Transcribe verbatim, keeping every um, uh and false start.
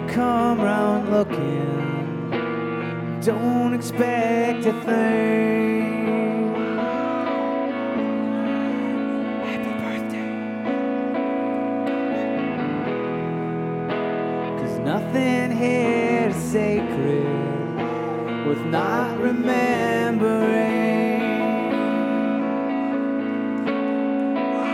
come round looking, don't expect a thing. Happy birthday. 'Cause nothing here is sacred worth not remembering.